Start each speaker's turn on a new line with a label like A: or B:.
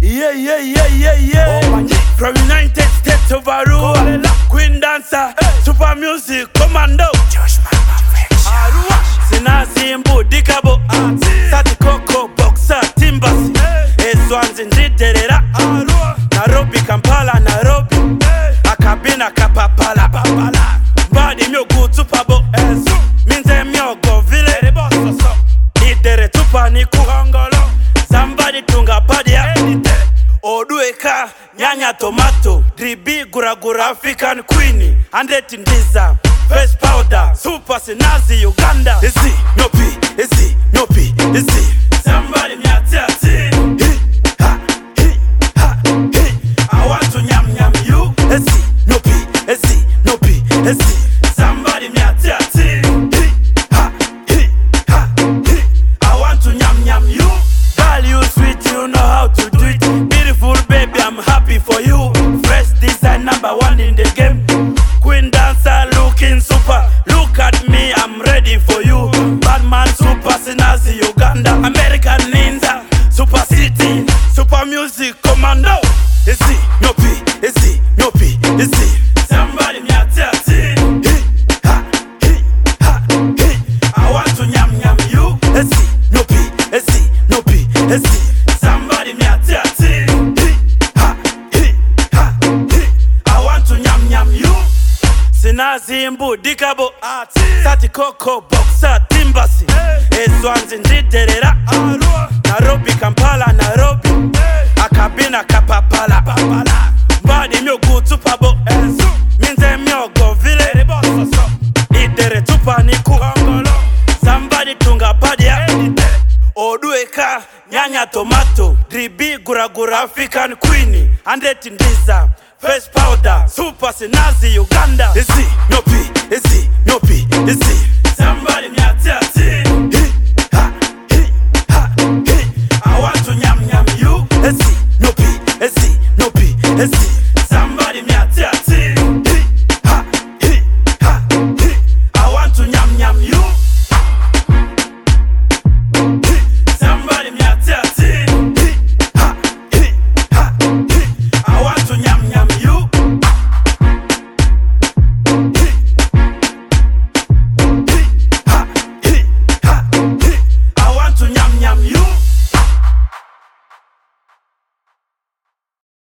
A: Yeah. From United States of Arua, Queen Dancer, Super Music Commando, Arua, Sinazimbu Dikabo, Sati Coco Boxer Timbasi, Eswanzi Nditerera, Nairobi Kampala Nairobi, Akabina Kapapala, Badi Myogu Tupabo, Minze Myogo Vile, Idere Tupaniku, Somebody tunga padia, Odueka, Nyanya Tomato, Dribi Guragura African Queen, Andeti Ndiza, Face Powder, Super Sinazi Uganda. Is it no P? Is it no P? Is it somebody nyati? I want to nyam you. Is it no P? Is it no P? Is it somebody nyati? I want to nyam you. Girl, you sweet, you know how to do it. Beautiful baby, I'm happy for you. Fresh design, #1 in the game. Queen Dancer looking super. Look at me, I'm ready for you. Batman, Super Sinazi, Uganda. American Ninja, Super City, Super Music Commando. Is it no P? Is it no P? Is it somebody nyati? I want to nyam you. Is it no P? Is it no P? Is it somebody nyati? I want to nyam you. Sinazimbu Dikabo, Sati Coco Boxer Timbasi, Eswanzi Nditerera, Nairobi Kampala Nairobi, Akabina Kapapala, Badi Myogu Tupabo, Minze Myogo Vile, Idere Tupaniku, Somebody tunga padia, Odueka, Nyanya Tomato, Dribi Guragura African Queen, Andeti Ndiza, Face Powder, Super Sinazi Uganda. Is it no P? Is it no P? Is it somebody nyati?